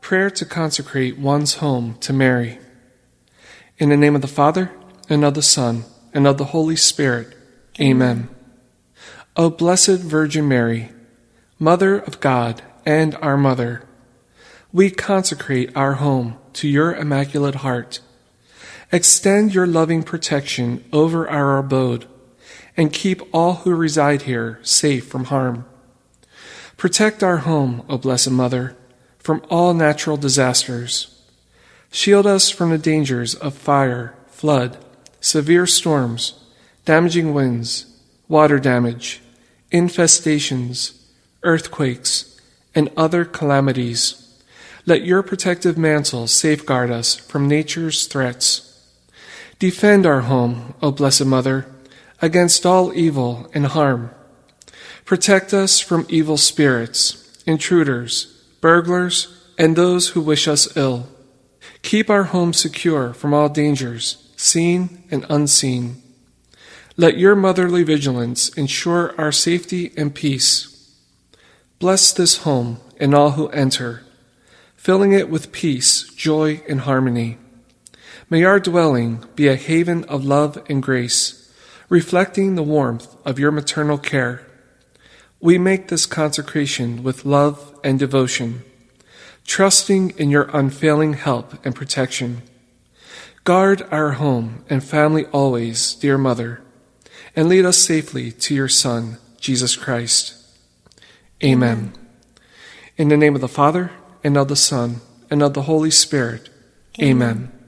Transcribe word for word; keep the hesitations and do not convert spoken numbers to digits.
prayer to consecrate one's home to Mary. In the name of the Father, and of the Son, and of the Holy Spirit. Amen. O Blessed Virgin Mary, Mother of God and our Mother, we consecrate our home to your Immaculate Heart. Extend your loving protection over our abode, and keep all who reside here safe from harm. Protect our home, O Blessed Mother, from all natural disasters. Shield us from the dangers of fire, flood, severe storms, damaging winds, water damage, infestations, earthquakes, and other calamities. Let your protective mantle safeguard us from nature's threats. Defend our home, O Blessed Mother, against all evil and harm. Protect us from evil spirits, intruders, burglars, and those who wish us ill. Keep our home secure from all dangers, seen and unseen. Let your motherly vigilance ensure our safety and peace. Bless this home and all who enter, filling it with peace, joy, and harmony. May our dwelling be a haven of love and grace, reflecting the warmth of your maternal care. We make this consecration with love and devotion, trusting in your unfailing help and protection. Guard our home and family always, dear Mother, and lead us safely to your Son, Jesus Christ. Amen. In the name of the Father, and of the Son, and of the Holy Spirit. Amen. Amen.